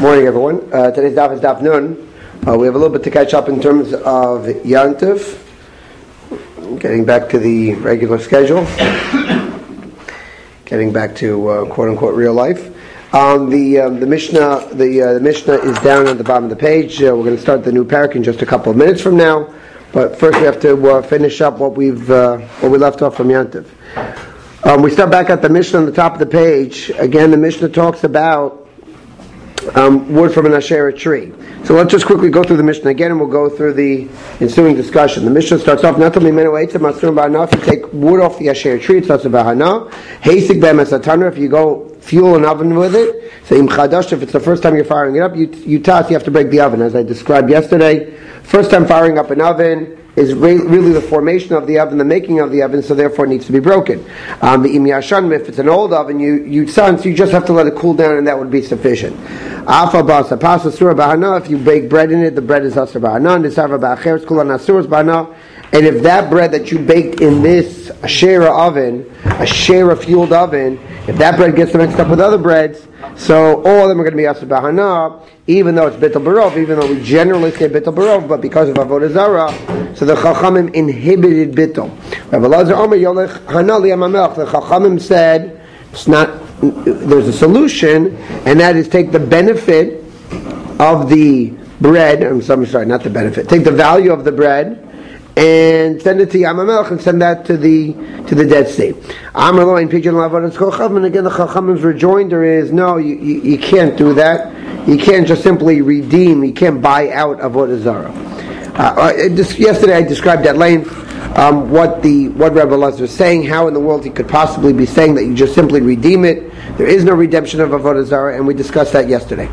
Morning, everyone. Today's daf is daf nun. We have a little bit to catch up in terms of Yantif. Getting back to the regular schedule. Getting back to quote unquote real life. The Mishnah is down at the bottom of the page. We're going to start the new parak in just a couple of minutes from now. But first, we have to finish up what we left off from Yantif. We start back at the Mishnah on the top of the page. Again, the Mishnah talks about wood from an Asherah tree. So let's just quickly go through the Mishnah again, and we'll go through the ensuing discussion. The Mishnah starts off, if you take wood off the Asherah tree, it starts about Hana. If you go fuel an oven with it, so if it's the first time you're firing it up, you have to break the oven, as I described yesterday. First time firing up an oven is really the formation of the oven, the making of the oven, so therefore it needs to be broken. If it's an old oven, you just have to let it cool down, and that would be sufficient. If you bake bread in it, the bread is asur b'hana. And if that bread that you baked in this Asherah oven, Asherah fueled oven, if that bread gets mixed up with other breads, so all of them are going to be asur b'hana, even though it's bittul barov, even though we generally say bittul barov, but because of avodah zarah, so the Chachamim inhibited bittul. Rabbi Elazar Omer yolech hana li'amamelch. The Chachamim said it's not. There's a solution, and that is take the benefit of the bread. I'm sorry, not the benefit. Take the value of the bread and send it to Yam HaMelech and send that to the Dead Sea. Amar lo ein pidyon la'avodas Chachamim. And again, the Chachamim's rejoinder is no, you can't do that. You can't just simply redeem. You can't buy out avodah zarah. Yesterday I described at length what Rabbi Elazar is saying, how in the world he could possibly be saying that you just simply redeem it. There is no redemption of avodah zarah, and we discussed that yesterday.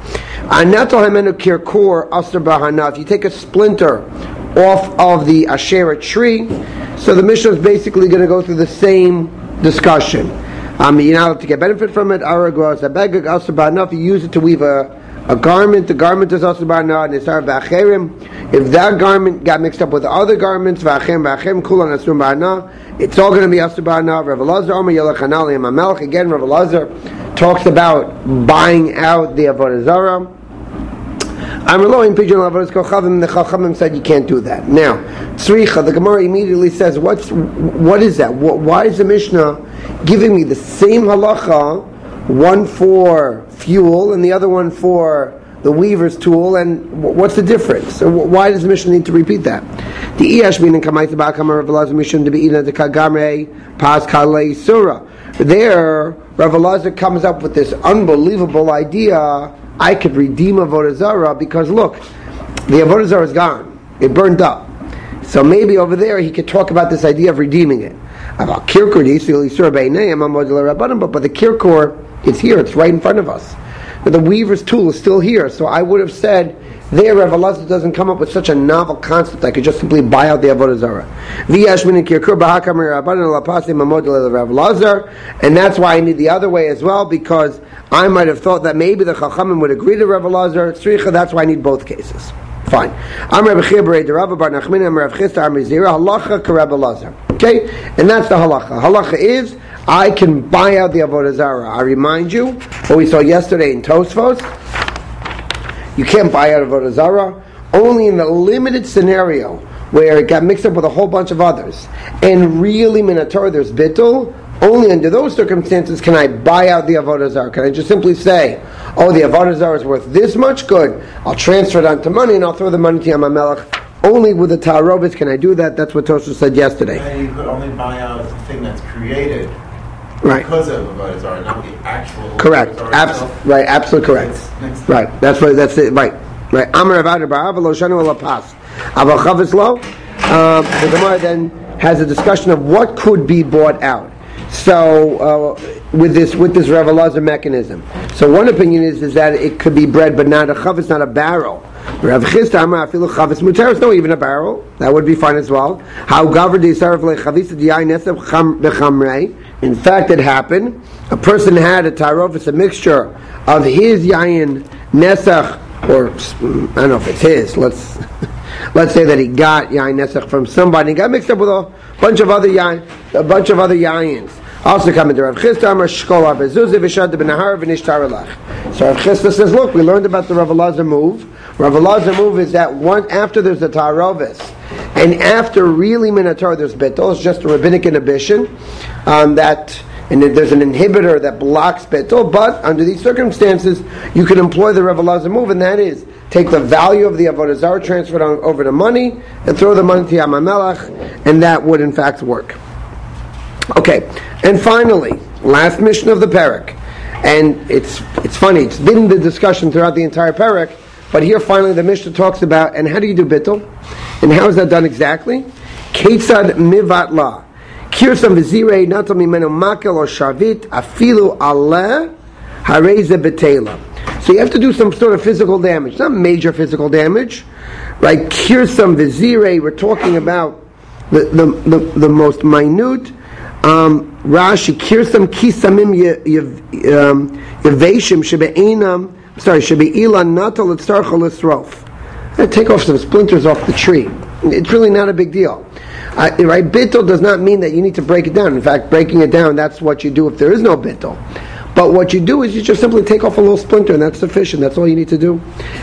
If you take a splinter off of the Asherah tree, so the Mishnah is basically going to go through the same discussion. You're not allowed to get benefit from it. If you use it to weave a garment, the garment is asur b'hana, and it's if that garment got mixed up with other garments, it's all going to be asur b'hana. Rav Elazar Omer yolech hana li'amamelch. Again, Rav Elazar talks about buying out the avodah zarah. The Chachamim said you can't do that. Now, tzricha, the Gemara immediately says, what is that? Why is the Mishnah giving me the same halacha, one for fuel and the other one for the weaver's tool, and what's the difference? So why does the Mishnah need to repeat that? There, Rav Elazar comes up with this unbelievable idea. I could redeem avodah zarah because look, the avodah zarah is gone. It burned up. So maybe over there he could talk about this idea of redeeming it. But the kirkor, it's here. It's right in front of us. But the weaver's tool is still here. So I would have said there, Rav Elazar doesn't come up with such a novel concept. I could just simply buy out the avodah zarah. And that's why I need the other way as well, because I might have thought that maybe the Chachamim would agree to Rav Elazar. Tzricha, that's why I need both cases. Fine. Okay? And that's the halacha. Halacha is, I can buy out the avodah zarah. I remind you, what we saw yesterday in Tosfos, you can't buy out avodah zarah, only in the limited scenario where it got mixed up with a whole bunch of others. And really, minator, there's bittul. Only under those circumstances can I buy out the avodah zarah. Can I just simply say, oh, the avodah zarah is worth this much? Good. I'll transfer it onto money and I'll throw the money to Yam HaMelech. Only with the ta'arovis can I do that. That's what Tosha said yesterday. And you could only buy out the thing that's created because of avodah zarah, not the actual. Correct. Right. Absolutely correct. Right. That's it. Right. Amar Avad Ba'ava Lo Shanu Ala Pas. Ava Chavis Lo. The Gemara then has a discussion of what could be bought out. So with this Rav Elazar mechanism. So one opinion is that it could be bread, but not a chavis, not a barrel. Rav Chisda Amar afilu chavis muteros, no, even a barrel that would be fine as well. How gaver deisarav lechavis diyayin nesef bechamrei. In fact, it happened. A person had a tarofis, a mixture of his yayin nesach, or I don't know if it's his. Let's say that he got yayin nesach from somebody. He got mixed up with a bunch of other yayins. Also coming to Rav Chisda, Amar Shkola Bezuzi V'Shad B'Nahar V'Nishtar Elach. So Rav Chisda says, look, we learned about the Rav Elazar move. Rav Elazar move is that one after there's a Ta'arovis, and after really Minatar there's Bittul, it's just a rabbinic inhibition, and there's an inhibitor that blocks Bittul, but under these circumstances, you can employ the Rav Elazar move, and that is, take the value of the Avodah Zarah, transfer it over to money, and throw the money to Yam HaMelech, and that would in fact work. Okay, and finally, last mission of the parak, and it's funny, it's been the discussion throughout the entire parak, but here finally the Mishnah talks about, and how do you do bittul? And how is that done exactly? Ketzad mivat la. Kirsam v'zirei natal mimenu makel or shavit afilu aleh hareze betela. So you have to do some sort of physical damage, not major physical damage, right? Kirsam v'zirei, we're talking about the most minute. Rashi kirsam kisamim yeveshim shebe'enam. Shebe'ilan natal etzarcha l'srof. Take off some splinters off the tree. It's really not a big deal. Right? Bittul does not mean that you need to break it down. In fact, breaking it down, that's what you do if there is no bittul. But what you do is you just simply take off a little splinter, and that's sufficient. That's all you need to do.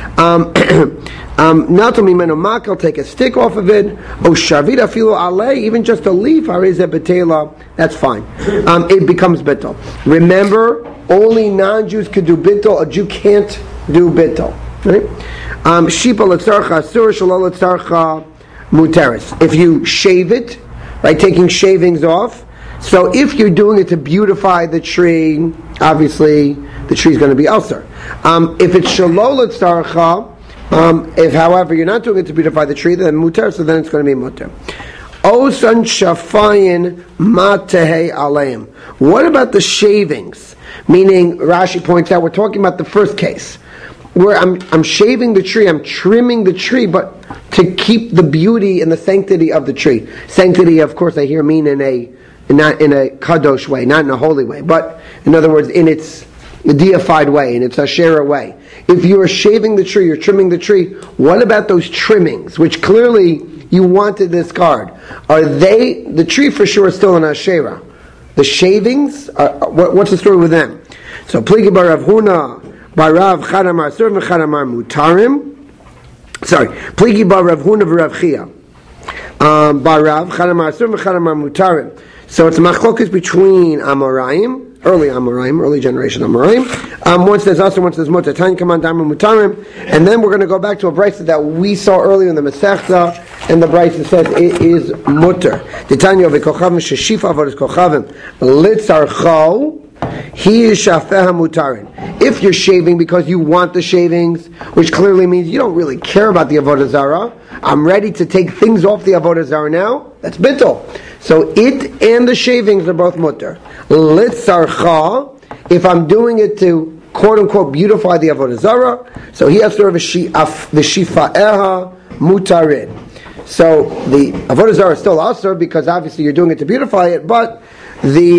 Natal mimenu makel, take a stick off of it. O shavit afilu alei, even just a leaf, harezeh betela, that's fine. It becomes bittul. Remember, only non-Jews could do bittul. A Jew can't do bittul. Right? Shipa letzarcha asur, shalol letzarcha muteris. If you shave it, by taking shavings off, so if you're doing it to beautify the tree, obviously the tree is going to be ulcer. If it's shalol letzarcha, if however you're not doing it to beautify the tree, then muter, so then it's going to be muter. Osan shafayin matehei aleim. What about the shavings? Meaning, Rashi points out, we're talking about the first case, where I'm shaving the tree, I'm trimming the tree, but to keep the beauty and the sanctity of the tree. Sanctity, of course, I hear mean not in a kadosh way, not in a holy way, but in other words, in its deified way, in its Asherah way. If you are shaving the tree, you're trimming the tree, what about those trimmings, which clearly you want to discard? Are they, the tree for sure is still an Asherah. The shavings, what's the story with them? So, Pligi bar Rav Huna, bar Rav Chadamar Sur, Chadamar Mutarim. Sorry, Pligi bar Rav Huna v'Rav Chia. Bar Rav Chadamar Sur, Chadamar Mutarim. So it's a machlokas between Amoraim, early generation Amoraim. One says Asur, one says Mutar. Tanya Kaman Damar Mutarim. And then we're going to go back to a brayso that we saw earlier in the Masechta, and the brayso says it is Mutar. The Tanya of the Kochavim Sheshifa Avodas Kochavim Litzarcho. He is Shafeha Mutarin. If you're shaving because you want the shavings, which clearly means you don't really care about the Avodah Zarah, I'm ready to take things off the Avodah Zarah now, that's bittul. So it and the shavings are both mutar. Litzarcha, if I'm doing it to quote unquote beautify the Avodah Zarah, so he has to have the Shifa'eha Mutarin. So the Avodah Zarah is still asur because obviously you're doing it to beautify it, but the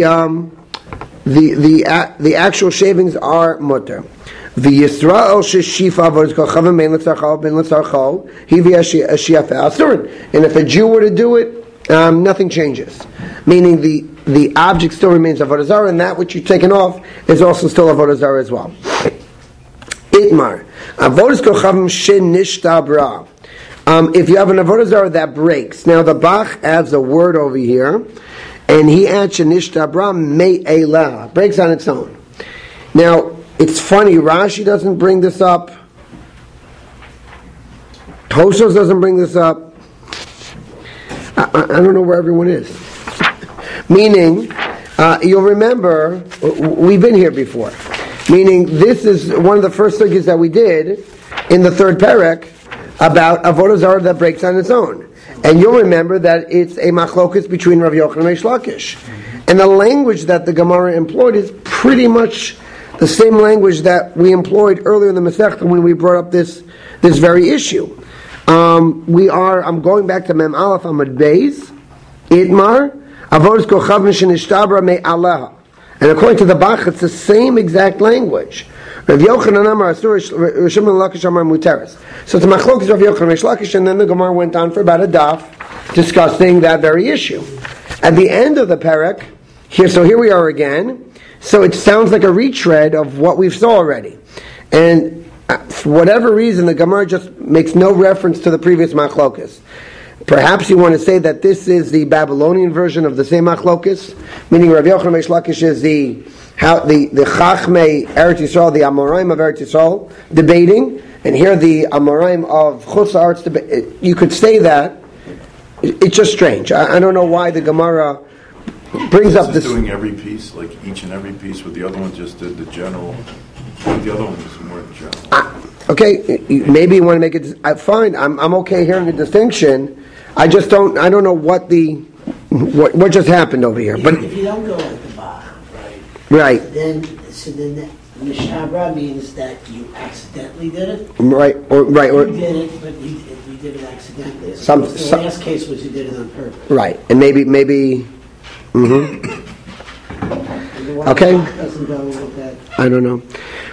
actual shavings are mutar. V'Yisrael sheshifa avodas kochavim ben litzarchal ben litzarchal he v'yashiafe asurin. And if a Jew were to do it, nothing changes. Meaning the object still remains avodah zarah, and that which you've taken off is also still avodah zarah as well. Itmar avodas kochavim shenishtabra. If you have an avodah zarah that breaks, now the Bach adds a word over here. And he adds Shenishtabra me'elah, breaks on its own. Now, it's funny, Rashi doesn't bring this up. Tosfos doesn't bring this up. I don't know where everyone is. Meaning, you'll remember, we've been here before. Meaning, this is one of the first sugyas that we did in the third parak about avodah zarah that breaks on its own. And you'll remember that it's a machlokas between Rav Yochanan and Reish Lakish. And the language that the Gemara employed is pretty much the same language that we employed earlier in the Masechta when we brought up this very issue. I'm going back to Mem Aleph Amud Beis, Itmar, Avodas Kochavim Shenishtabra me'aleha. And according to the Bach, it's the same exact language. Rav Yochanan Amar Asur, Shimon Lakish Amar Muteris. So it's Machlokas Rav Yochanan Reish Lakish, and then the Gemara went on for about a daf discussing that very issue. At the end of the parak, here we are again. So it sounds like a retread of what we've saw already. And for whatever reason, the Gemara just makes no reference to the previous machlokas. Perhaps you want to say that this is the Babylonian version of the same machlokas, meaning Rav Yochanan Reish Lakish is the Chachmei Eretz Yisrael, the Amoraim of Eretz Yisrael, debating, and here the Amoraim of Chutz La'aretz debating. You could say that. It's just strange. I don't know why the Gemara brings up this. Doing every piece, like each and every piece, with the other one just did the general. The other one was more general. Okay, maybe you want to make it. Fine, I'm okay hearing a distinction. I just don't. I don't know what just happened over here. But if you don't go at the bottom, right? Then the Mishnah means that you accidentally did it. Right. Or you did it, but you did it accidentally. The last case was you did it on purpose. Right, and maybe. Mm-hmm. Okay. Doesn't go with that. I don't know.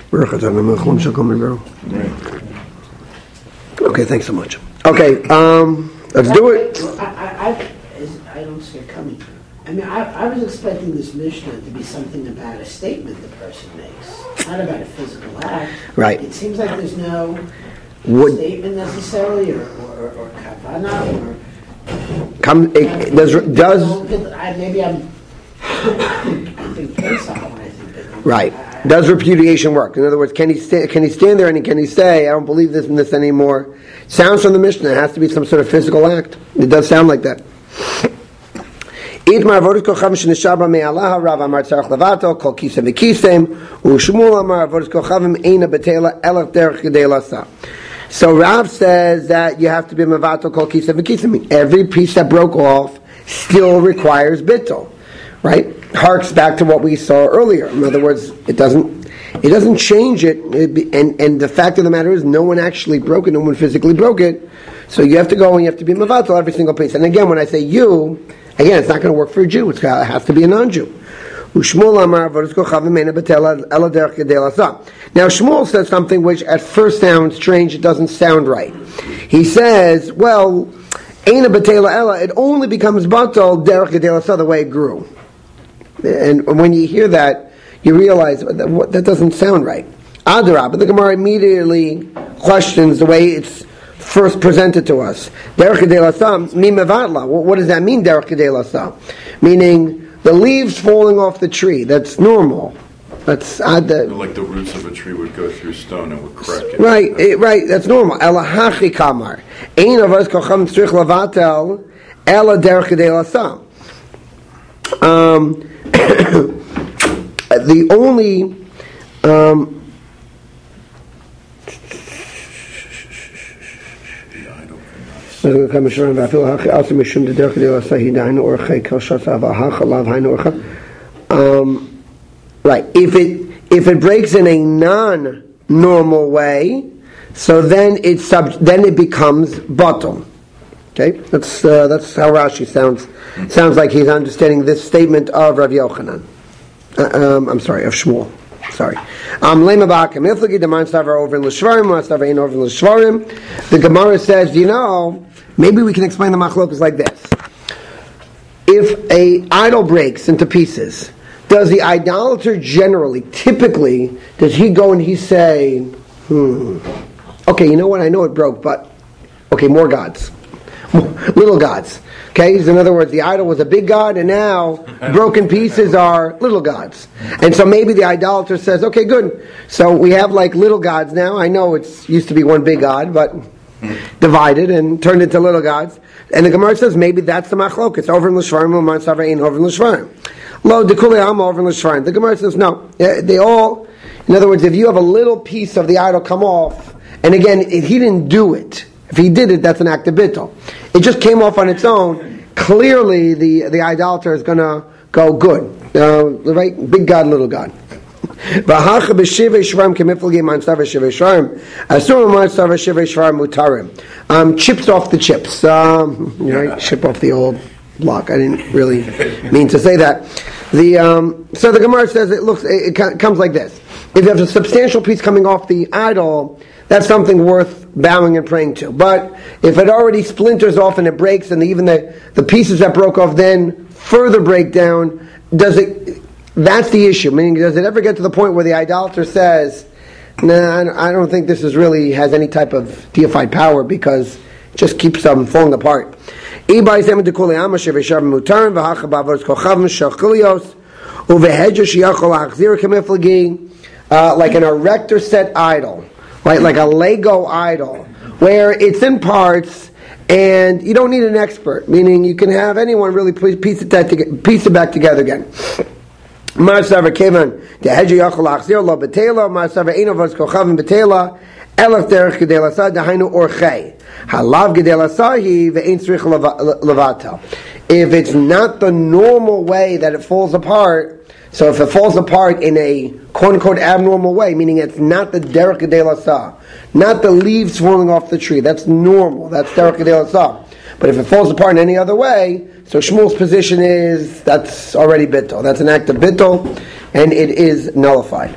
Okay, thanks so much. Okay, let's do it. I don't see it coming. I mean, I was expecting this Mishnah to be something about a statement the person makes, not about a physical act. Right. It seems like there's no statement necessarily, or kavanah, or... Maybe I'm... I think Pesach when I think that... Right. Does repudiation work? In other words, can he stand there and can he say, I don't believe this and this anymore? Sounds from the Mishnah. It has to be some sort of physical act. It does sound like that. So Rav says that you have to be mevatel kol kisem v'kisem. Every piece that broke off still requires bittul. Right? Harks back to what we saw earlier. In other words, it doesn't change it. And the fact of the matter is, no one actually broke it. No one physically broke it. So you have to go and you have to be mevatel every single piece. And again, when I say you, again, it's not going to work for a Jew. It has to be a non-Jew. Now Shmuel says something which at first sounds strange. It doesn't sound right. He says, well, Eina B'Tela Ella, it only becomes batal derech gedei l'asa, the way it grew. And when you hear that, you realize that doesn't sound right. Adarab, but the Gemara immediately questions the way it's first presented to us. Derech gedei l'asa, mi mevatla. What does that mean, derech gedei l'asa? Meaning the leaves falling off the tree. That's normal. That's like the roots of a tree would go through stone and would crack it. Right. That's normal. Ela hachi kamar. Ein avos kocham tzrich lavatel ela derech gedei l'asa. The only right. If it breaks in a non-normal way, so then it becomes batal. Okay, that's how Rashi sounds. Sounds like he's understanding this statement of Rav Yochanan. I'm sorry, of Shmuel. Sorry. The Gemara says, maybe we can explain the machlokas like this. If a idol breaks into pieces, does the idolater typically, does he go and he say, okay, you know what, I know it broke, but, okay, more gods. Little gods. Okay, so in other words, the idol was a big god, and now broken pieces are little gods. And so maybe the idolater says, okay, good. So we have like little gods now. I know it used to be one big god, but divided and turned into little gods. And the Gemara says maybe that's the machlok. It's over in l'shvarim, u'man savra ein over in l'shvarim. Lo dekuli alma over in l'shvarim. The Gemara says no. They all, in other words, if you have a little piece of the idol come off, and again, if he didn't do it, if he did it, that's an act of bittul. It just came off on its own. Clearly, the idolater is going to go good. Right? Big God, little God. Chips off the chips. Right? Chip off the old block. I didn't really mean to say that. So the Gemara says it comes like this. If you have a substantial piece coming off the idol, that's something worth bowing and praying to. But if it already splinters off and it breaks, and even the pieces that broke off then further breakdown, that's the issue. Meaning, does it ever get to the point where the idolater says, "Nah, I don't think this is really has any type of deified power because it just keeps them falling apart." Like in a rector set idol, right? Like a Lego idol, where it's in parts and you don't need an expert, meaning you can have anyone really piece it back together again. Marsaver Kevan, the Hedge Yachol Achzir Lo Betela, Marsaver Einovos Kochavim Betela, Elach Derech Gedela Sa, Dahainu Orchei. Halav Gedela Sahi, Ve'ein Tzrich Levatel. If it's not the normal way that it falls apart, so if it falls apart in a quote-unquote abnormal way, meaning it's not the Derech Gedela Sa, not the leaves falling off the tree, that's normal, that's Derech Gedela Sa. But if it falls apart in any other way, so Shmuel's position is that's already bittul. That's an act of bittul, and it is nullified.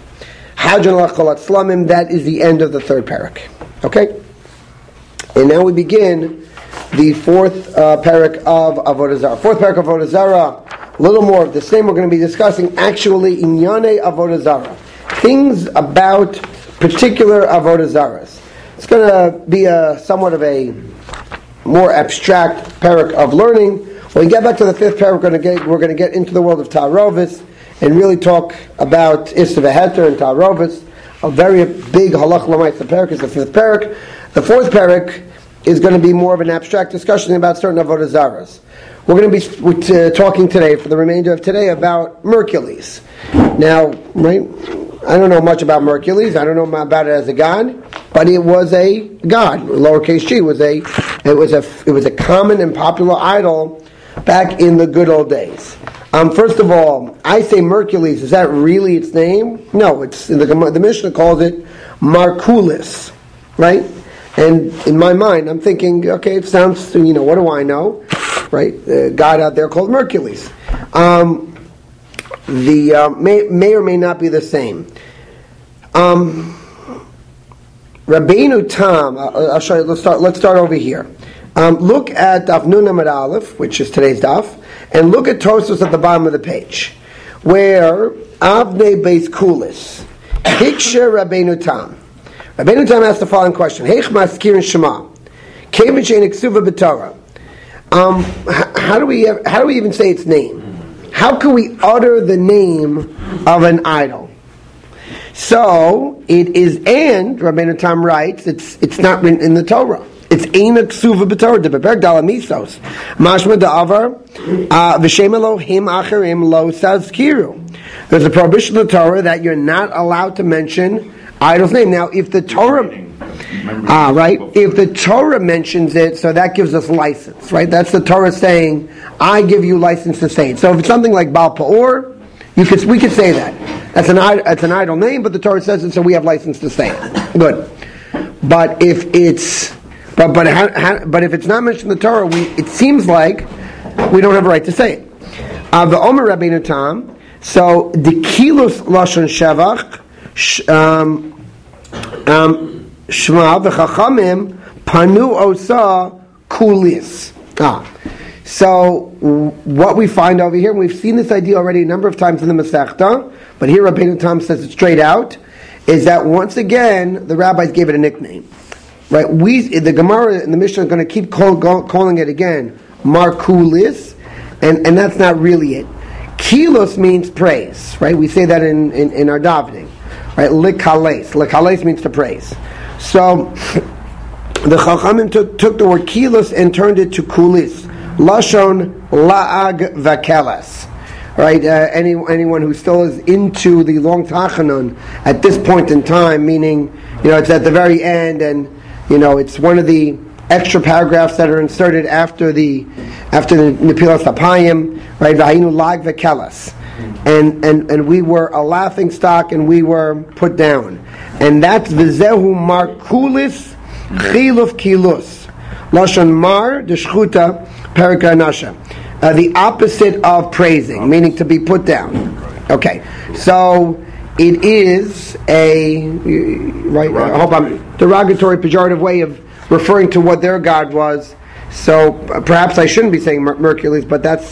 That is the end of the third parak. Okay? And now we begin the fourth parak of Avodah Zarah. Fourth parak of Avodah Zarah, a little more of the same. We're going to be discussing actually Inyane Avodah Zarah. Things about particular Avodah Zarahs. It's going to be somewhat of a more abstract parak of learning. When we get back to the fifth parak, we're going to get into the world of Ta'arovis and really talk about Issa V'Heter and Ta'arovis. A very big halach l'maisa parak is the fifth parak. The fourth parak is going to be more of an abstract discussion about certain Avodah Zarahs. We're going to be talking today, for the remainder of today, about Mercules. Now, right, I don't know much about Mercules. I don't know about it as a god, but it was a god. Lowercase g was a common and popular idol back in the good old days. First of all, I say Mercules. Is that really its name? No, it's the Mishnah calls it Markulis, right? And in my mind, I'm thinking, okay, it sounds, what do I know, right? A god out there called Mercules. May or may not be the same. Rabbeinu Tam, I'll show you. Let's start over here. Look at Daf Nun Amud Aleph, which is today's daf, and look at Tosfos at the bottom of the page, where Avnei Beis Kulis Hiksher Rabbeinu Tam. Rabbeinu Tam asked the following question: Heich Maskirin Shema, Kevin Shein Iksuva B'Torah. How do we even say its name? How can we utter the name of an idol? So it is, and Rabbeinu Tam writes, it's not written in the Torah. It's Eina Ksuva B'Torah, the Beperk Dalamisos. Mashma Da'avar, V'Shem Elohim Acherim Lo Sazkiru. There's a prohibition in the Torah that you're not allowed to mention idol's name. Now, if the Torah, if the Torah mentions it, so that gives us license, right? That's the Torah saying, I give you license to say it. So if it's something like Baal Pa'or, we could say that. That's an idol name, but the Torah says it, so we have license to say it. Good. But if it's but if it's not mentioned in the Torah, it seems like we don't have a right to say it. The Omer Rabbeinu Tam. So the kilus lashon shevach shma v'chachamim panu osa kulis. So what we find over here, and we've seen this idea already a number of times in the Masechta, but here Rabbeinu Tam says it straight out, is that once again the rabbis gave it a nickname. Right? The Gemara and the Mishnah are going to keep calling it again Markulis, and that's not really it. Kilos means praise, right? We say that in our davening, right? Likales. Likales means to praise. So the Chachamim took the word kilos and turned it to kulis. Lashon la'ag vakelas. Right? Anyone who still is into the long Tachanun at this point in time, meaning, it's at the very end, and it's one of the extra paragraphs that are inserted after the Nepilas Apayim, right? V'hainu lag v'kelas, and we were a laughing stock, and we were put down, and that's v'zehu markulis chiluf kilus lashon mar deshchuta perika nasha, the opposite of praising, meaning to be put down. Okay, so it is a I hope I'm derogatory, pejorative way of referring to what their god was. So perhaps I shouldn't be saying Mercules, but that's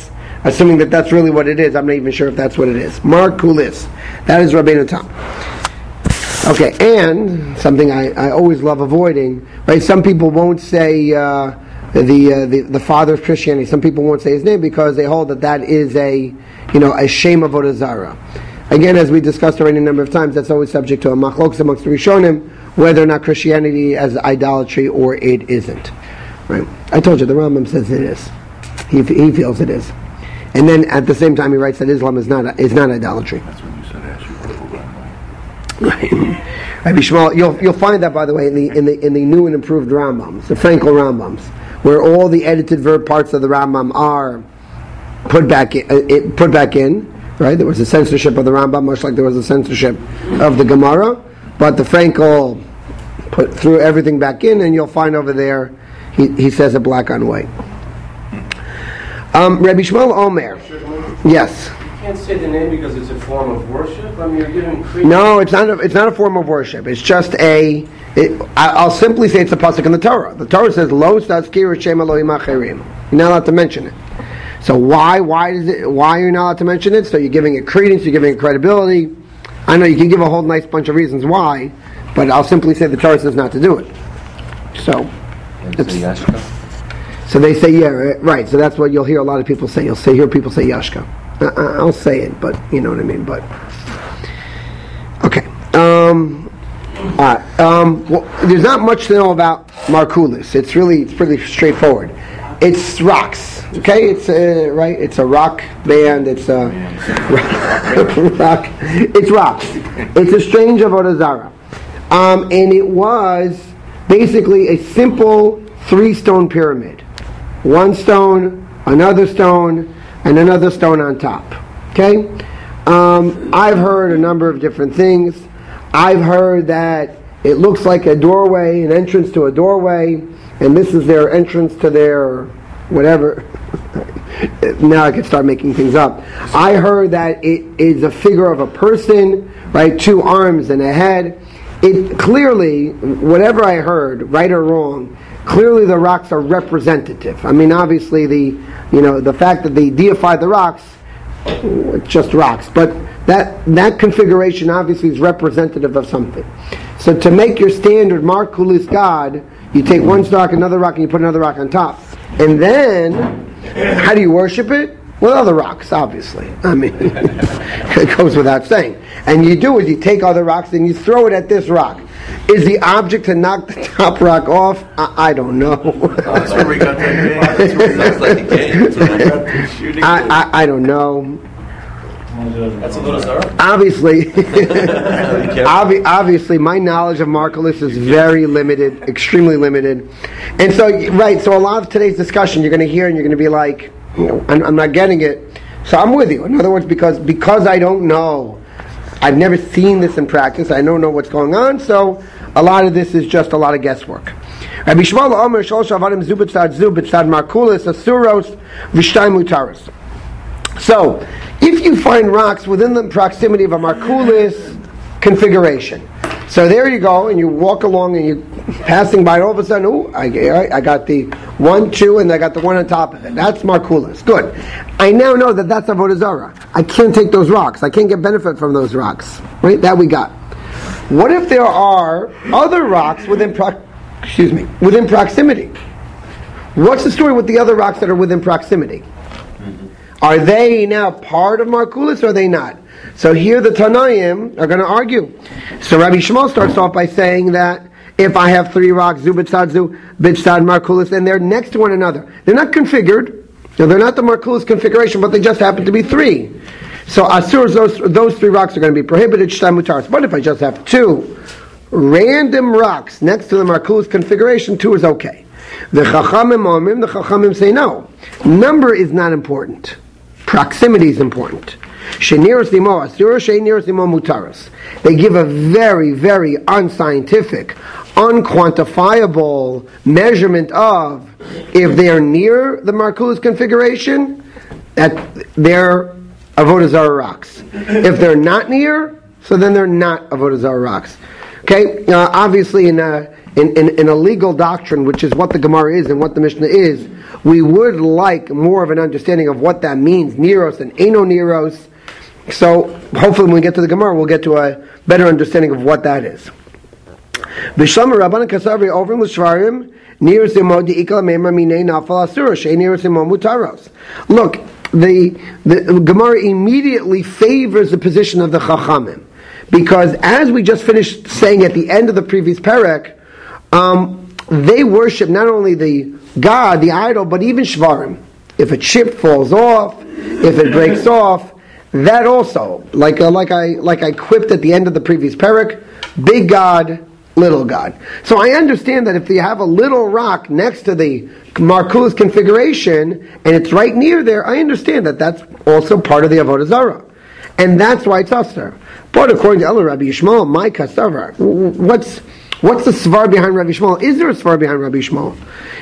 assuming that that's really what it is. I'm not even sure if that's what it is. Markulis. That is Rabbeinu Tam. Okay, and something I always love avoiding, right? Some people won't say the father of Christianity. Some people won't say his name because they hold that is a Shem Avodah Zarah. Again, as we discussed already a number of times, that's always subject to a machlokes amongst the Rishonim, whether or not Christianity is idolatry or it isn't. Right? I told you, the Rambam says it is. He feels it is. And then at the same time he writes that Islam is not idolatry. That's when you said Right. Rabbi Shmuel, you'll find that, by the way, in the new and improved Rambams, the Frankel Rambams, where all the edited verb parts of the Rambam are put back in. Right? There was a censorship of the Rambam, much like there was a censorship of the Gemara, but the Frankel threw everything back in, and you'll find over there he says it black on white. Rabbi Shmuel Omer. Yes. Can't say the name because it's a form of worship. I mean, you're giving credence. No, it's not a form of worship. It's just I'll simply say it's a pasuk in the Torah. The Torah says, "Lo tazkiru Shem Elohim acherim." You're not allowed to mention it. So why are you not allowed to mention it? So you're giving it credence, you're giving it credibility. I know you can give a whole nice bunch of reasons why, but I'll simply say the Torah says not to do it. So they say, yeah, right. So that's what you'll hear a lot of people say. You'll hear people say Yashka. I'll say it, but you know what I mean. But okay. All right. Well, there's not much to know about Markulis. It's pretty straightforward. It's rocks. Okay, it's right. It's a rock band. It's a rock. It's rocks. It's a strange avodah zarah, and it was basically a simple 3-stone pyramid. One stone, another stone, and another stone on top. Okay? I've heard a number of different things. I've heard that it looks like a doorway, an entrance to a doorway, and this is their entrance to their whatever. Now I can start making things up. I heard that it is a figure of a person, right? 2 arms and a head. It clearly, whatever I heard, right or wrong, clearly the rocks are representative. I mean, obviously the fact that they deified the rocks, it's just rocks. But that configuration obviously is representative of something. So to make your standard Markulis God, you take one rock, another rock, and you put another rock on top. And then, how do you worship it? With other rocks, obviously. I mean, it goes without saying. And you do is you take other rocks and you throw it at this rock. Is the object to knock the top rock off? I don't know. That's where we got that game. That's like a game. I don't know. That's a little sorrow. Obviously, my knowledge of Markulis is very limited, extremely limited. And so a lot of today's discussion you're going to hear and you're going to be like, I'm not getting it. So I'm with you. In other words, because I don't know, I've never seen this in practice, I don't know what's going on, so a lot of this is just a lot of guesswork. Rabbi Shmuel Omer Shol Shavarim Zu B'tzad Zu B'tzad Markulis Asuros V'shtay Mutaros. So, if you find rocks within the proximity of a Markulis configuration, so there you go, and you walk along and you're passing by, and all of a sudden, I got the 1, 2, and I got the one on top of it. That's Markulis. Good. I now know that that's Avodah Zarah. I can't take those rocks. I can't get benefit from those rocks. Right? That we got. What if there are other rocks within proximity? What's the story with the other rocks that are within proximity? Are they now part of Markulis or are they not? So here the Tanaim are going to argue. So Rabbi Shmuel starts off by saying that if I have 3 rocks, Zu B'tzad Zu, B'tzad Markulis, and they're next to one another, they're not configured. So they're not the Markulis configuration, but they just happen to be 3. So Asur, those 3 rocks are going to be prohibited, Shtay Mutaros. But if I just have 2 random rocks next to the Markulis configuration, 2 is okay. The Chachamim say no. Number is not important. Proximity is important. They give a very, very unscientific, unquantifiable measurement of if they are near the Markulis configuration, that they're Avodah Zarah rocks. If they're not near, so then they're not Avodah Zarah rocks. Okay, obviously in a legal doctrine, which is what the Gemara is and what the Mishnah is, we would like more of an understanding of what that means, Neros and Eno Neros. So hopefully when we get to the Gemara, we'll get to a better understanding of what that is. B'Shlomo Rabbanan Kasavri over l'Shvarim Neros Imo Di'ikal Meimar Minei Nafal Asura Shei Neros Imo Mutaros. Look, the Gemara immediately favors the position of the Chachamim, because as we just finished saying at the end of the previous parak, they worship not only the god, the idol, but even Shvarim. If a chip falls off, if it breaks off, that also, like I quipped at the end of the previous parak, big god, little god. So I understand that if you have a little rock next to the Markulis configuration and it's right near there, I understand that that's also part of the Avodah Zarah, and that's why it's Asar. But according to Rabbi Yishmael, my Kasavar, what's the svar behind Rabbi Yishmael? Is there a svar behind Rabbi Yishmael?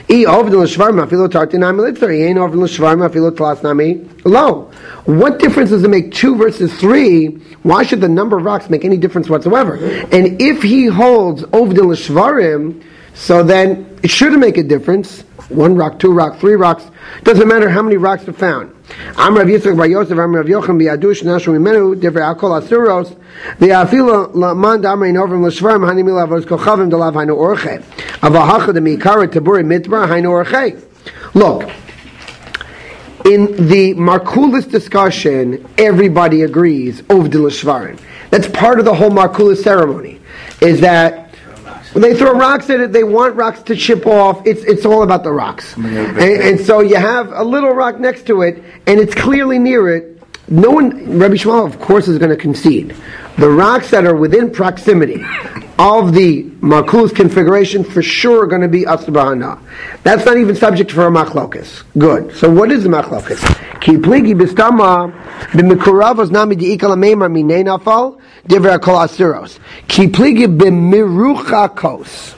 What difference does it make 2 versus 3? Why should the number of rocks make any difference whatsoever? And if he holds Ovdin l'Shvarim, so then it shouldn't make a difference. 1 rock, 2 rocks, 3 rocks. Doesn't matter how many rocks are found. Am Rav Yitzchak bar Yosef, Am Rav Yochanan bi'adush nashu mimenu divrei akol asuros ve'afilo laman damrein ovrim l'shvarim hani mila avos kochavim delav hainu orchei avahacha demikara taburi mitbar hainu orchei. Look, in the Markulis discussion, everybody agrees ovdin l'shvarim. That's part of the whole Markulis ceremony, is that when they throw rocks at it, they want rocks to chip off. It's all about the rocks. And so you have a little rock next to it, and it's clearly near it. No one, Rabbi Yishmael, of course, is going to concede. The rocks that are within proximity of the Markulis configuration for sure are going to be Asur B'Hana. That's not even subject for a machlokas. Good. So what is the machlokas? Ki pligi b'stama b'mikuravos nami di'ikal ameimar minei nafal divrei kol asuros. Ki pligi b'miruchakos.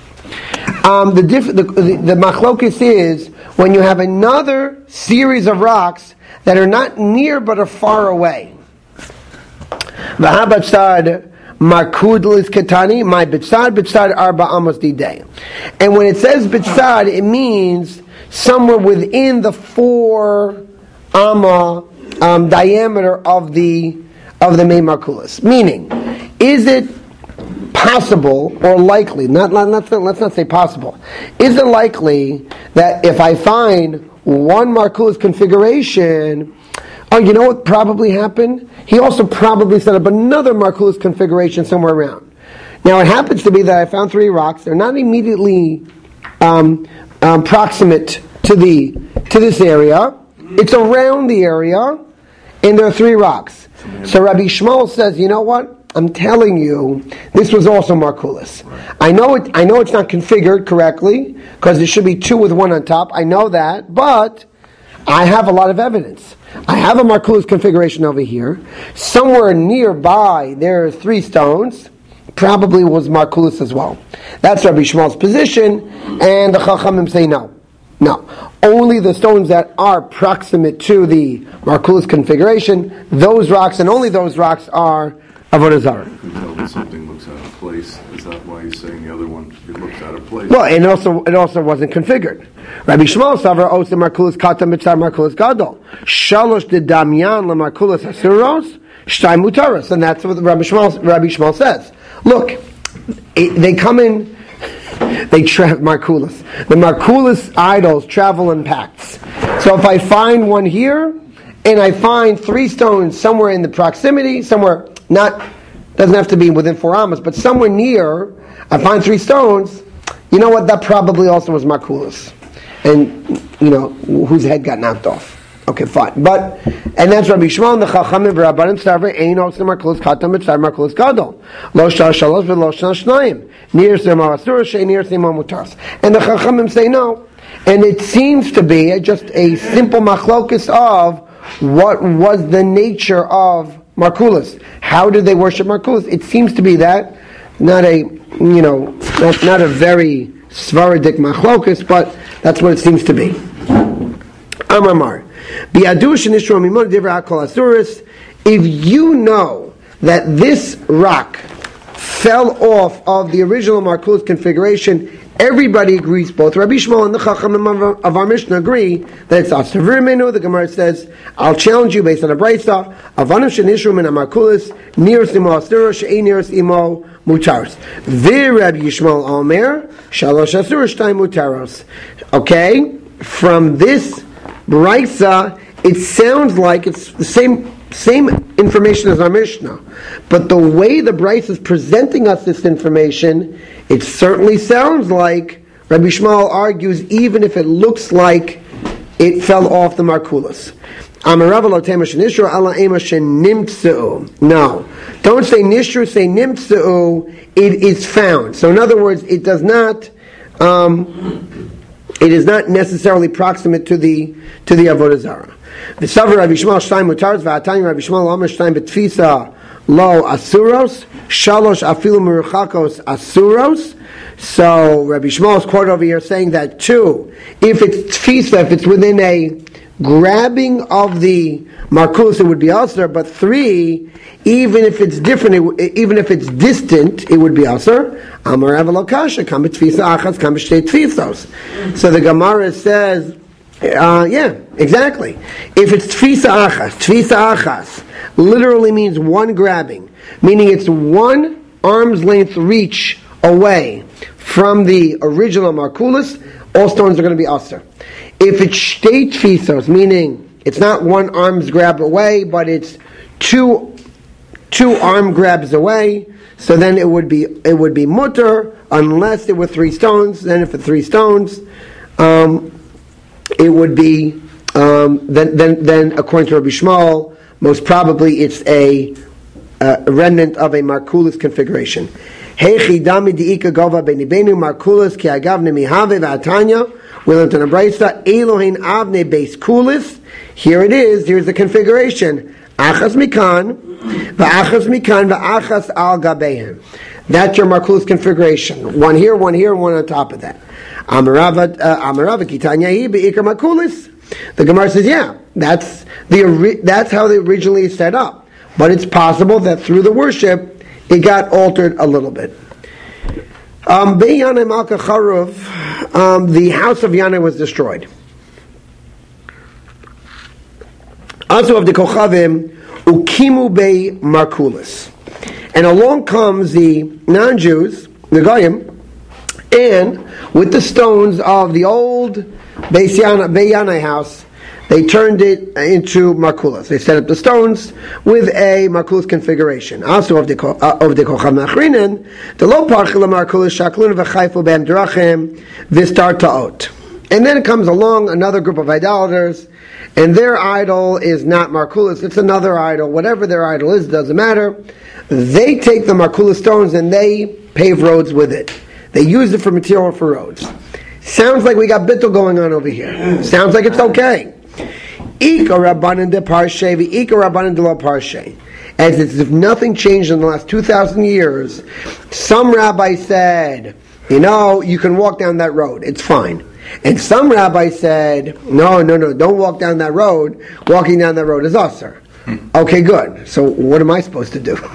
The machlokas is when you have another series of rocks that are not near but are far away. V'habatzad Markud lis katani, my bitzad arba amos didei. And when it says bitzad, it means somewhere within the 4 amma diameter of the main Markulis. Meaning, is it possible or likely? Let's not say possible. Is it likely that if I find one Markulis configuration, oh, you know what probably happened? He also probably set up another Markulis configuration somewhere around. Now it happens to be that I found 3 rocks. They're not immediately proximate to this area. It's around the area, and there are 3 rocks. So Rabbi Yishmael says, you know what? I'm telling you, this was also Markulis. I know it's not configured correctly because there should be 2 with 1 on top. I know that, but I have a lot of evidence. I have a Markulis configuration over here. Somewhere nearby, there are 3 stones. Probably was Markulis as well. That's Rabbi Yishmael's position, and the Chachamim say no. No. Only the stones that are proximate to the Markulis configuration, those rocks, and only those rocks are Avodah Zarah. You can tell that something looks out of place. Is that why he's saying the other one, it looks out of place? Well, and it also wasn't configured. Rabbi Yishmael Savar Osa Markulis Kata Mitzar Markulis Gadol. Shalosh de Damyan La Markulis Asuros Shtai Mutaros. And that's what Rabbi Yishmael says. Look, they come in, they travel Markulis. The Markulis idols travel in packs. So if I find one here, and I find 3 stones somewhere in the proximity, somewhere doesn't have to be within 4 amas, but somewhere near, I find 3 stones, you know what, that probably also was Markulis. And, whose head got knocked off. Okay, fine. And that's Rabbi Yishmael, the Chachamim, Rabbanim, Stavre, Ein Osim Markulis Katam, Mitzar Markulis Gadol. Lo Shal Shalosh, V'lo Shal Shnayim. Near Sema Asura, Shei Near Sema Mutaros. And the Chachamim say no. And it seems to be just a simple machlokus of what was the nature of Markulis. How did they worship Markulis? It seems to be that, not a very svaridic machlokus, but that's what it seems to be. Amar. If you know that this rock fell off of the original Markulis configuration, everybody agrees, both Rabbi Shmuel and the Chachamim of our Mishnah agree that it's Asur V'Rimenu. The Gemara says, I'll challenge you based on a Brayta, Avanim Shenishru Min HaMarkulis, Niras Imo Asura, She'ein Niras Imo Mutaros. Rabbi Yishmael Omer, Shalosh Asura, Shtayim Mutaros. Okay, from this Brayta, it sounds like it's the same information as our Mishnah, but the way the Bryce is presenting us this information, it certainly sounds like Rabbi Shmuel argues, even if it looks like it fell off the Markulis. No, don't say Nishru, say Nimtseu. It is found. So in other words, it does not. It is not necessarily proximate to the Avodah Zarah. The Savar Rabbi Shmuel Shtayim Mutaros v'Atani Rabbi Shmuel Omer Shtayim B'Tfisa Lo Asuros Shalosh Afilu Meruchakos Asuros. So Rabbi Shmuel is quoted over here saying that 2, if it's Tfisa, if it's within a grabbing of the Markulis, it would be Asur, but 3, even if it's different, even if it's distant, it would be Asur. Amar Avalokasha Kam B'Tfisa Achas Kam B'Shtei Tfisos. So the Gemara says, yeah, exactly. If it's tfisa achas literally means one grabbing, meaning it's one arm's length reach away from the original Markulis, all stones are going to be Asur. If it's shtei tfisos, meaning it's not one arm's grab away, but it's two arm grabs away, so then it would be mutter unless there were 3 stones. Then if it's 3 stones, it would be then according to Rabbi Shmuel, most probably it's a remnant of a Markulis configuration. Heichi dami diika gova benibenu Markulis ki agavne mihave v'atanya. We learned in a brayta Elohein avne beis kulis. Here it is. Here's the configuration. Achas mikan v'achas al gabehem. That's your Markulis configuration. One here, one on top of that. Amarava Kitanyahi be'ikar Markulis. The Gemara says, yeah, that's how they originally set up. But it's possible that through the worship, it got altered a little bit. Be'yanai Malka Charuv, the house of Yanai was destroyed. Also of the Kochavim, Ukimu Bei Markulis. And along comes the non-Jews, the Goyim, and with the stones of the old Beis Yanai house, they turned it into Markulis. They set up the stones with a Markulis configuration. Also of the Kochav Machrinen, the lo parchil Markulis shaklun v'chayfu b'em drachim v'star ta'ot. And then it comes along another group of idolaters, and their idol is not Markulis, it's another idol. Whatever their idol is, doesn't matter. They take the Markulis stones and they pave roads with it. They use it for material for roads. Sounds like we got bittul going on over here. Sounds like it's okay. Ika rabbanan de parshe v'ika rabbanan de lo parshe. As if nothing changed in the last 2,000 years. Some rabbis said, you can walk down that road. It's fine. And some rabbis said, no, don't walk down that road. Walking down that road is asur. Okay, good. So what am I supposed to do?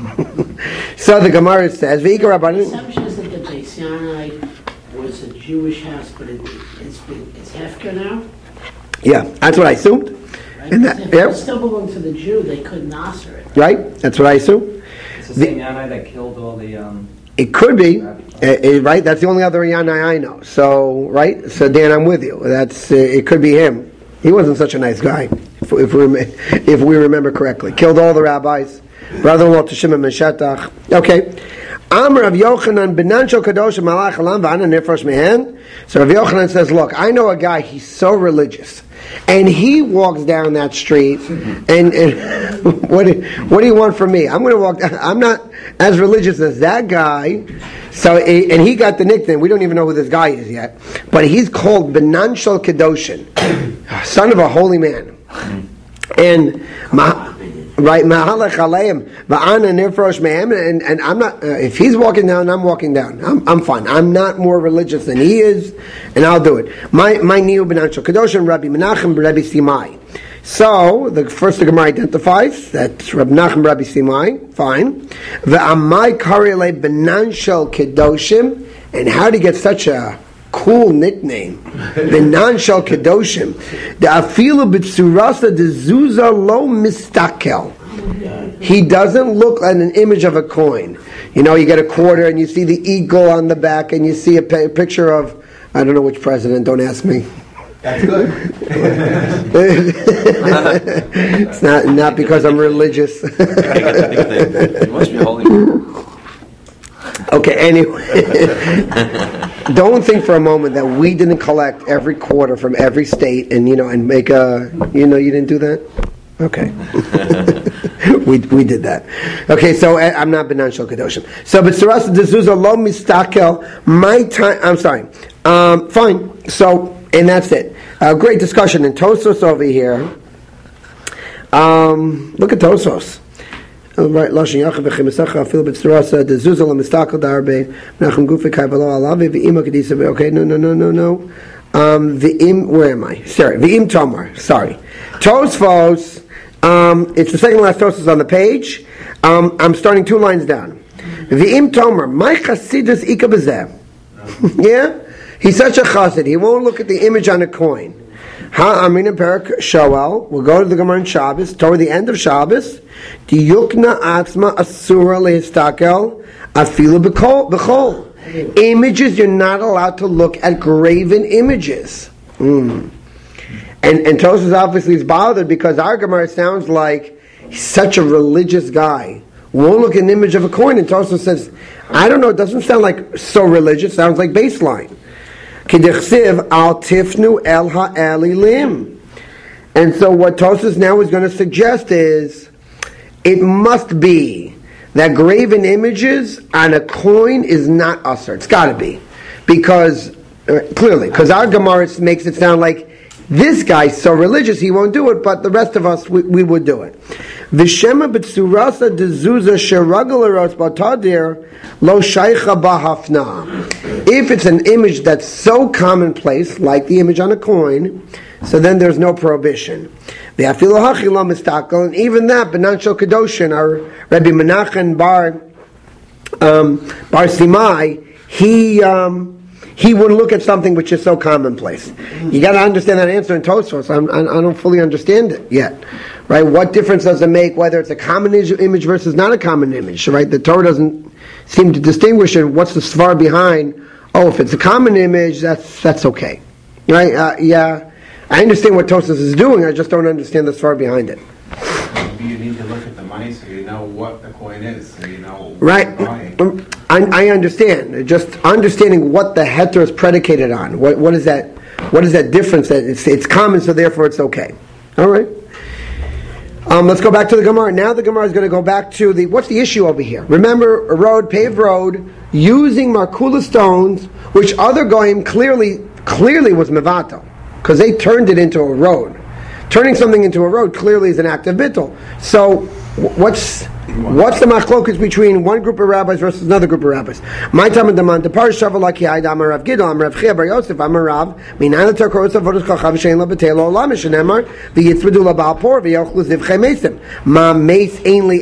So the Gemara says, v'ika rabbanan. The assumption is that the Beis Yanai was a Jewish house, but it's Hefker now? Yeah, that's what I assumed. Right? And if it still belonged to the Jew, they couldn't asur it. Right, that's what I assume. It's the same Yanai that killed all the... It could be, right? That's the only other Yanai I know. So, right? So Dan, I'm with you. That's it could be him. He wasn't such a nice guy, if we remember correctly. Killed all the rabbis. Brother-in-law to Shimon ben Shetach. Okay. Amr Rav Yochanan benancho kadosh malach alam v'ana nifrosh mehen. So Rav Yochanan says, look, I know a guy, he's so religious. And he walks down that street, and what do you want from me? I'm going to walk down, I'm not as religious as that guy. So, and he got the nickname, we don't even know who this guy is yet, but he's called Benanshal Kedoshin, son of a holy man. And right, Mahalach Aleim, Va'ana Nifrosh Mehem, and I'm not, if he's walking down, I'm walking down. I'm fine. I'm not more religious than he is, and I'll do it. My Niu Benanshal Kedoshim, Rabbi Menachem, Rabbi Simai. So the first the Gemara identifies that's Reb Nachum Rabbi Simai, fine. Ve'amai karele benan shel kedoshim, and how to get such a cool nickname, benan shel kedoshim. The afilu b'tzurasa de zuza lo mistakel. He doesn't look like an image of a coin. You know, you get a quarter and you see the eagle on the back, and you see a picture of, I don't know which president. Don't ask me. That's good. It's not because I'm religious. You must be holy. Okay, anyway. Don't think for a moment that we didn't collect every quarter from every state and and make a you didn't do that? Okay. we did that. Okay, so I'm not Benan Shel Kedoshim. So but Sarasa D'Zuzah Lo Mistakel, my time I'm sorry. Fine. So and that's it. Great discussion in Tosos over here. Look at Tosos. Right, Lashon Yachav v'Chimesacha Afil b'Tzurasa D'Zuzah Lo Mistakel Darbe Nachum Gufei Kai V'Lo Alavi V'Ima Kedisa. Okay, no. V'Im, where am I? Sorry, V'Im Tomar. Sorry, Tosfos. It's the second last Tosfos on the page. I'm starting 2 lines down. V'Im Tomar, my Chasidus Ika B'Zeh. Yeah. He's such a chassid. He won't look at the image on a coin. Ha'amin Perak Shoel. We'll go to the Gemara in Shabbos. Toward the end of Shabbos. Diyukna atzma asura lehistakel afilu b'chol. Images, you're not allowed to look at graven images. And Tosfos obviously is bothered because our Gemara sounds like he's such a religious guy. Won't look at an image of a coin. And Tosfos says, I don't know, it doesn't sound like so religious. It sounds like baseline. K'dichsiv al tifnu el ha'elilim. And so what Tosfos now is going to suggest is, it must be that graven images on a coin is not usher. It's got to be. Because, clearly, because our Gemara makes it sound like this guy's so religious he won't do it, but the rest of us, we would do it. V'shema b'tzurasa d'zuzah sheragalaros b'tadir lo shaycha b'hafna. If it's an image that's so commonplace, like the image on a coin, so then there's no prohibition. The afilu hachi lo mistakel, and even that, Benan Shel Kedoshin, our Rabbi Menachem Bar Simai, he wouldn't look at something which is so commonplace. You got to understand that answer in Tosfos. I don't fully understand it yet. Right? What difference does it make whether it's a common image versus not a common image? Right? The Torah doesn't seem to distinguish it. What's the svar behind? Oh, if it's a common image, that's okay. Right? Yeah. I understand what Tosfos is doing. I just don't understand the svar behind it. Maybe you need to look at the money so you know what the coin is, so you know right. I understand. Just understanding what the heter is predicated on. What is that? What is that difference? That it's common, so therefore it's okay. All right. Let's go back to the Gemara. Now the Gemara is going to go back to what's the issue over here? Remember, a road, paved road, using markula stones, which other goyim clearly was mevato, because they turned it into a road. Turning something into a road clearly is an act of bittul. So, what's the machlokus between one group of rabbis versus another group of rabbis? My time in the man, the parish shavalaki aydam Rav Gidon, Rav Chia Bar Yosef, Amarav, Minan the Torah avodas kochav shein la betelo olam shenemar v'yitzvedu la ba'alpor v'yochlu zivchei mesim. Ma meis ein lo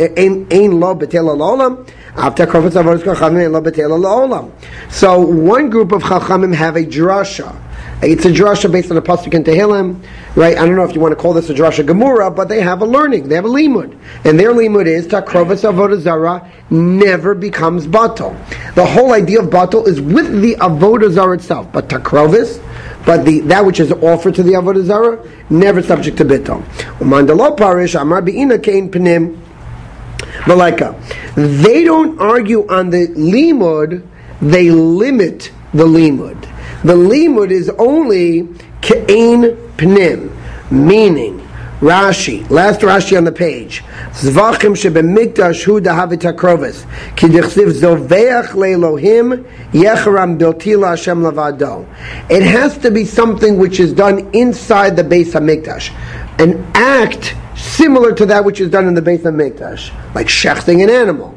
betelo olam. After kochav avodas kochav shein la betelo olam. So one group of chachamim have a drasha. It's a drasha based on a pasuk in Tehillim, right? I don't know if you want to call this a drasha gemura, but they have a learning, they have a limud, and their limud is takrovas avodah zara never becomes batal. The whole idea of batal is with the avodah zara itself, but takrovas, but that which is offered to the avodah zara, never subject to bittul. Umandalo parish amar beina kein penim malaika. They don't argue on the limud; they limit the limud. The limud is only ke'ein pnim, meaning Rashi, last Rashi on the page, Zvachim shebemikdash hu dahavit hakroves, ki dichsiv zoveach le'elohim yecharam biltila Hashem lavado. It has to be something which is done inside the Beis HaMikdash, an act similar to that which is done in the Beis HaMikdash, like shechting an animal.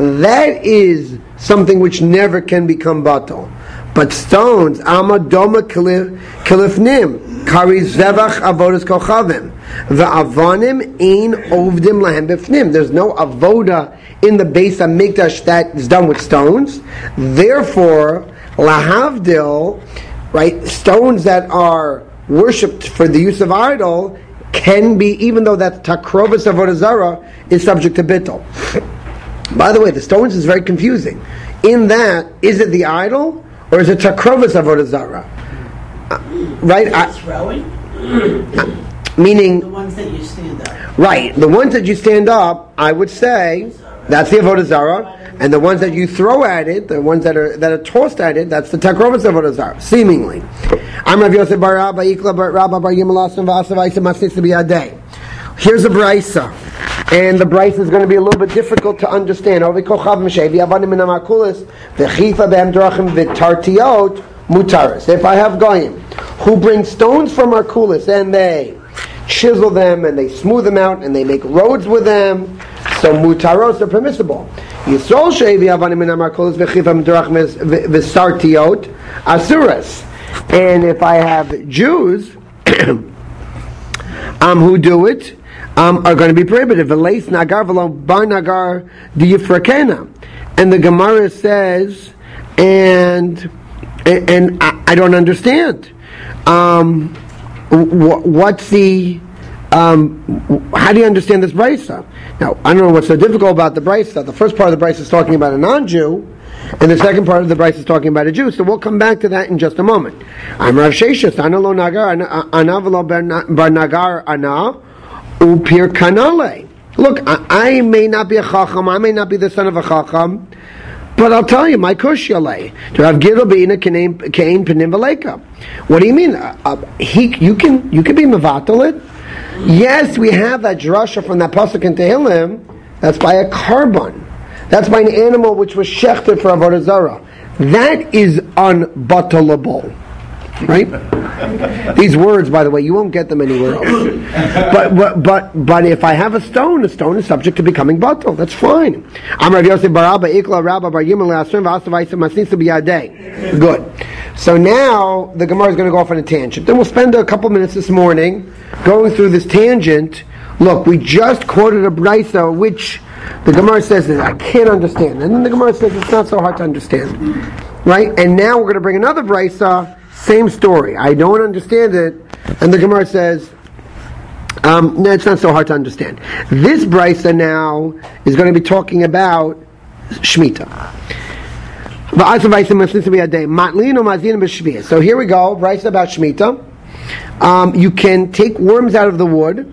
that is something which never can become batal. But stones, amadoma kilifnim, kari zevach avodas kochavim, va'avanim ein ovdim lahem bifnim. There's no avoda in the Beis HaMikdash that is done with stones. Therefore, lahavdil, right, stones that are worshipped for the use of idol can be, even though that takrovas avodah zara is subject to bittul. By the way, the stones is very confusing. In that, is it the idol or is it takrovas avodah zara? Right? Throwing? Meaning The ones that you stand up. right, the ones that you stand up, I would say that's the avodah zara, and the ones that you throw at it, the ones that are tossed at it, that's the takrovas avodah zara, seemingly. I'm Rav Yosef bar Rabba Ikla bar Rabba bar Yimalasim v'Asavaisa Masnis b'Yadei. Here's a brisa, and the brisa is going to be a little bit difficult to understand. Ovi kochav m'shevi avanim min hamakulis v'chifa behem drachim v'tartiot mutaris. If I have goyim who bring stones from Arkulis and they chisel them and they smooth them out and they make roads with them, so mutaros are permissible. Yisrael shevi avanim min hamakulis v'chifa drachim v'tartiot asuras. And if I have Jews who do it, are going to be prohibited. V'leis nagar v'lo bar nagar d'yifrakena. And the Gemara says, and I don't understand. What's the? How do you understand this brisa? Now I don't know what's so difficult about the brisa. The first part of the brisa is talking about a non-Jew, and the second part of the brisa is talking about a Jew. So we'll come back to that in just a moment. I'm Rav Sheshes. Ana lo nagar ana v'lo bar nagar ana upir kanale. Look, I may not be a chacham. I may not be the son of a chacham. But I'll tell you, my kushyalei to have gidol beina kain penim v'leika. What do you mean? You can be mevatel it. Yes, we have that drasha from that pasuk in Tehillim. That's by a carbon. That's by an animal which was shechted for avodah zarah. That is unbatalable. Right? These words, by the way, you won't get them anywhere else. But if I have a stone is subject to becoming batal. That's fine. I'm Rav Yosef bar Abba Ikla Rabba bar Yimel Asrim v'Asavaisa Masnisa b'Yadei. Good. So now the Gemara is going to go off on a tangent. Then we'll spend a couple minutes this morning going through this tangent. Look, we just quoted a brisa which the Gemara says that I can't understand, and then the Gemara says it's not so hard to understand. Right? And now we're going to bring another brisa. Same story. I don't understand it, and the Gemara says, no, it's not so hard to understand. This brisa now is going to be talking about Shemitah. So here we go, brisa about Shemitah. You can take worms out of the wood,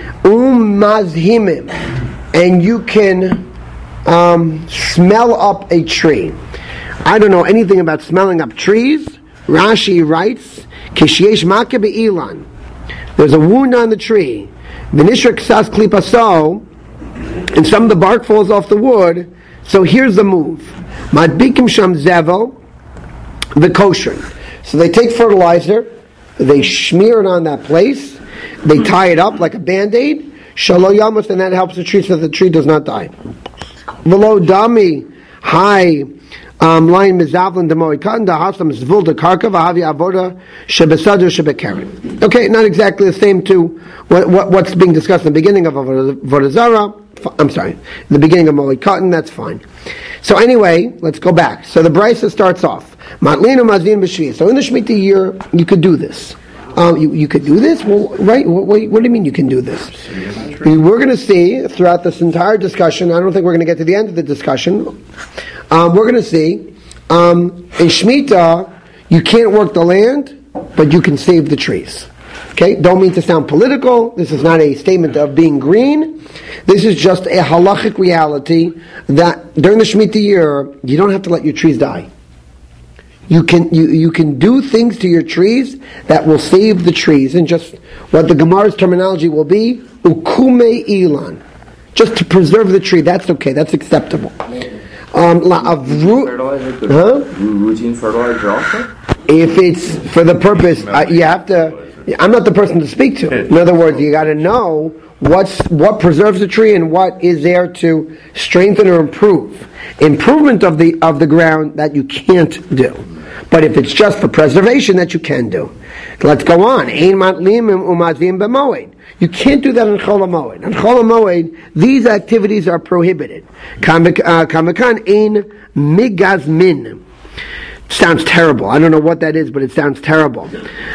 and you can smell up a tree. I don't know anything about smelling up trees. Rashi writes, Kishesh Makeh be'ilan. There's a wound on the tree. V'nishra ksas klipaso, and some of the bark falls off the wood. So here's the move. Madbikim sham zevel v'kosher. So they take fertilizer, they smear it on that place, they tie it up like a band-aid, shalo yamus, and that helps the tree so the tree does not die. V'lo dami hai line mizavlin demoikan dahasam zvul de karka v'havi avoda shebesadur shebekeren. Okay, not exactly the same to what's being discussed in the beginning of avodah zara. I'm sorry, in the beginning of moikatan. That's fine. So anyway, let's go back. So the brisa starts off matlinu mazin b'shvi. So in the Shemitah year, you could do this. You could do this? Well, right? What do you mean you can do this? We're going to see throughout this entire discussion. I don't think we're going to get to the end of the discussion. We're going to see in Shemitah you can't work the land, but you can save the trees. Okay? Don't mean to sound political. This is not a statement of being green. This is just a halachic reality that during the Shemitah year you don't have to let your trees die. You can do things to your trees that will save the trees, and just what the Gemara's terminology will be, ukume ilan, just to preserve the tree. That's okay. That's acceptable. Routine fertilizer also? If it's for the purpose, you have to. I'm not the person to speak to. In other words, you got to know what preserves the tree and what is there to strengthen or improve. Improvement of the ground that you can't do. But if it's just for preservation, that you can do. Let's go on. You can't do that in Chol HaMoed. In Chol HaMoed, these activities are prohibited. Kamakan ein migazmin. Sounds terrible. I don't know what that is, but it sounds terrible.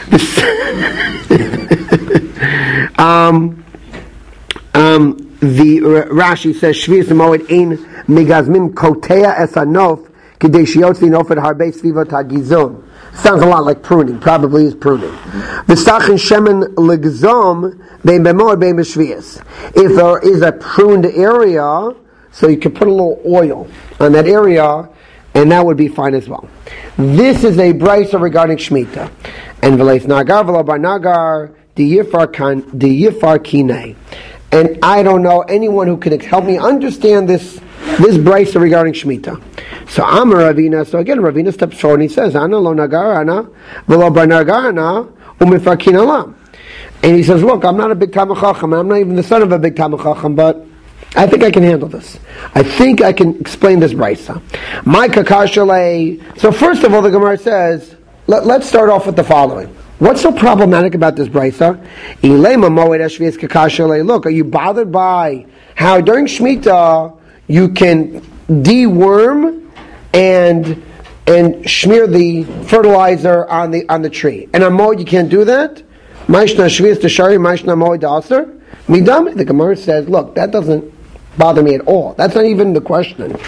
The Rashi says Shvius Moed ein migazmin kotea es hanof kidei shiotzi nofed harbe svivot hagizon. Sounds a lot like pruning. Probably is pruning. V'sachin shemen legzom bein b'moed bein b'shvius. If there is a pruned area, so you can put a little oil on that area, and that would be fine as well. This is a brisa regarding Shemitah. And v'leis nagar v'lo bar nagar di yifar kinei. And I don't know anyone who can help me understand this brisa regarding Shemitah. So Amar Ravina. So again, Ravina steps forward and he says, "Ana lo nagar ana v'lo bar nagar ana umifar kinalam." And he says, "Look, I'm not a big Talmid Chacham. I'm not even the son of a big Talmid Chacham, but I think I can handle this. I think I can explain this brisa." My kakashale. So first of all, the Gemara says, let's start off with the following. What's so problematic about this brisa? Look, are you bothered by how during Shemitah you can deworm and smear the fertilizer on the tree, and on Moed you can't do that? The Gemara says, look, that doesn't bother me at all. That's not even the question. Look,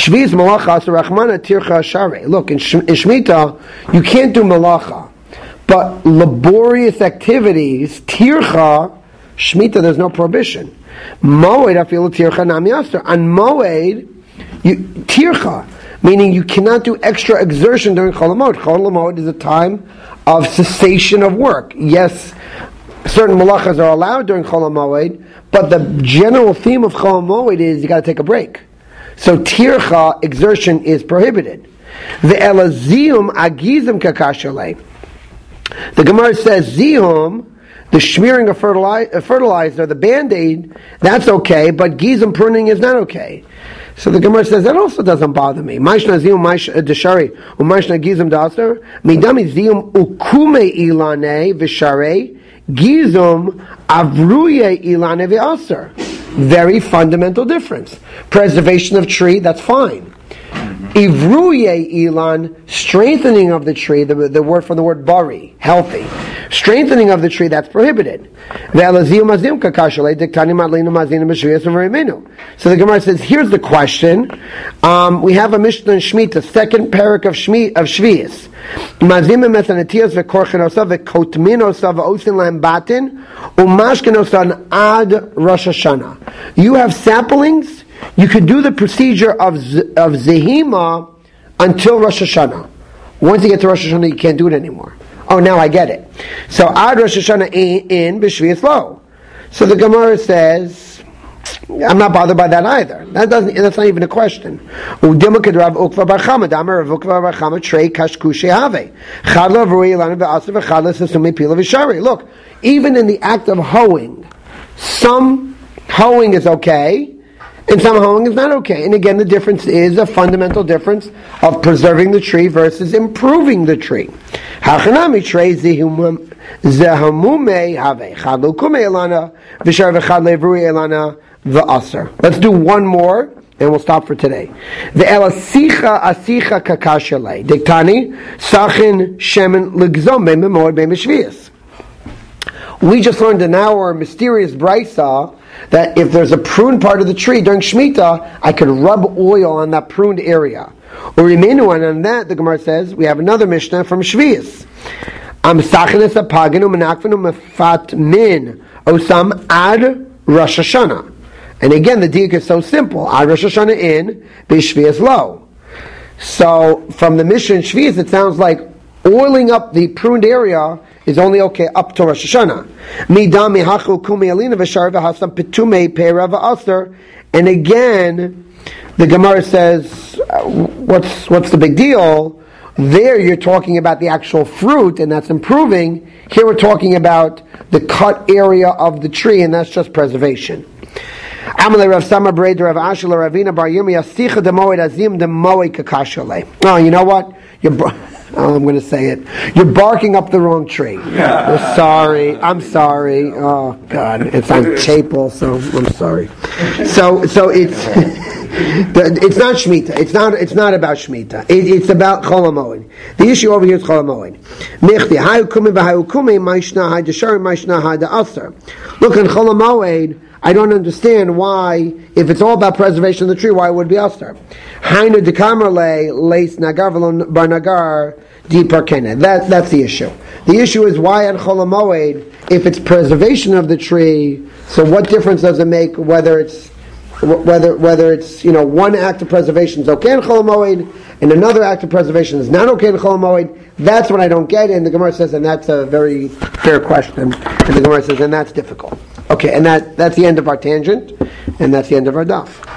in Shemitah you can't do malacha. But laborious activities, tircha, Shemitah, there's no prohibition. Moed, I feel tircha nam yaster. On Moed, tircha, meaning you cannot do extra exertion during Chol HaMoed. Chol HaMoed is a time of cessation of work. Yes, certain malachas are allowed during Chol HaMoed, but the general theme of Chol HaMoed is you got to take a break. So tircha, exertion, is prohibited. The elazium agizim kakashalei. The Gemara says, zihum, the smearing of fertilizer, the Band-Aid, that's okay, but gizim, pruning, is not okay. So the Gemara says, that also doesn't bother me. Maishna zihum deshari, u'maishna gizim daser, midami zihum ukume ilane v'sharei, gizum avruye ilane v'aser. Very fundamental difference. Preservation of tree, that's fine. Ivruye ilan, strengthening of the tree, the word from the word bari, healthy. Strengthening of the tree, that's prohibited. So the Gemara says, here's the question. We have a Mishnah in Shemitah, second parak of Shvius. Mazim methanetias vekorchenosav vekotminosav v'osin lambatin umashkenosan ad Rosh Hashanah. You have saplings. You could do the procedure of zehima until Rosh Hashanah. Once you get to Rosh Hashanah, you can't do it anymore. Oh, now I get it. So ad Rosh Hashanah in b'shvius lo. So the Gemara says, I'm not bothered by that either. That's not even a question. Look, even in the act of hoeing, some hoeing is okay, and some hoeing is not okay. And again, the difference is a fundamental difference of preserving the tree versus improving the tree. Let's do one more, and we'll stop for today. The elasicha asicha kakashale diktani sachin shemen legzom be'memor be'meshvius. We just learned in our mysterious brisa that if there's a pruned part of the tree during Shemitah, I could rub oil on that pruned area. Or remenu, and on that the Gemara says we have another Mishnah from Shvius. Am sachenes apagenu menakvenu mefat min osam ad Rosh Hashanah. And again, the diuk is so simple. Ad Rosh Hashanah in b'Shvius lo. So from the Mishnah in Shvius, it sounds like oiling up the pruned area is only okay up to Rosh Hashanah. And again, the Gemara says, what's the big deal? There you're talking about the actual fruit, and that's improving. Here we're talking about the cut area of the tree, and that's just preservation. Amalei Rav Sama Breder Rav Ashel Ravina Bar Yirmiyah Sicha Demoed Azim Demoed Kakashale. Oh, you know what? I'm going to say it. You're barking up the wrong tree. I'm sorry. Oh God, it's on tape also. I'm sorry. So it's it's not Shemitah. It's not about Shemitah. It's about Chol HaMoed. The issue over here is Chol HaMoed. Nichti hayukumim v'hayukumim ma'ishna haydasharim ma'ishna hayda'aser. Look in Chol HaMoed. I don't understand why, if it's all about preservation of the tree, why it would be Astar. Hainu dekamerle leis nagar v'lo bar nagar di parkena. That's the issue. The issue is why at Chol HaMoed, if it's preservation of the tree, so what difference does it make whether it's one act of preservation is okay in Chol HaMoed and another act of preservation is not okay in Chol HaMoed? That's what I don't get, and the Gemara says, and that's a very fair question, and the Gemara says, and that's difficult. Okay, and that's the end of our tangent, and that's the end of our daf.